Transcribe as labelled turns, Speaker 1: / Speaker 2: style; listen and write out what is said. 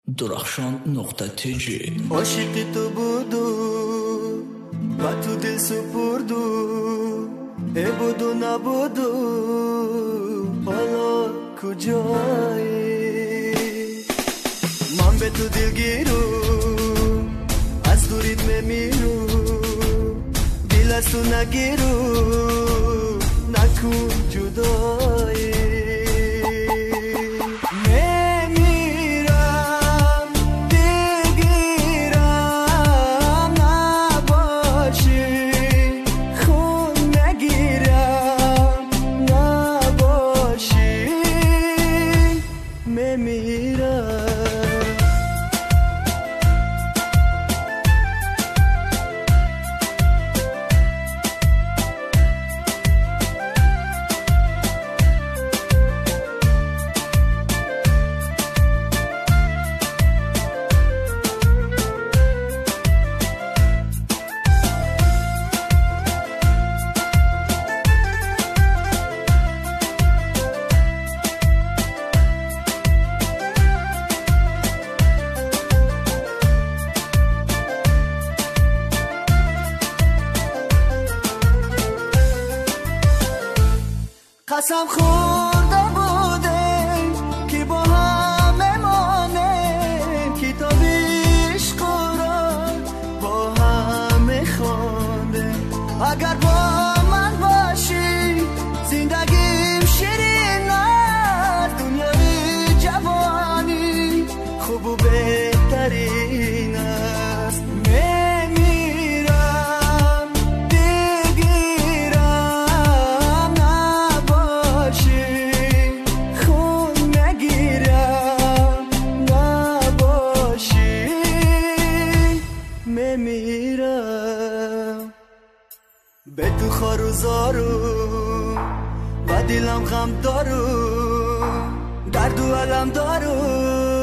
Speaker 1: درخشان.tg
Speaker 2: عاشق تو بودو و تو دل سپردو بودو نبودو حالا کجایی من به تو دلگیرو از دوریت میمیرو دل از تو نگیرو نکن جدایی قسم خورده بودیم که با هم امانیم کتاب عشق را با هم خواندیم اگر با من باشی زندگیم شیرین است دنیای جوانی خوب و بهترین است به تو خارو زارو و دلم غم دارو درد و علم دارو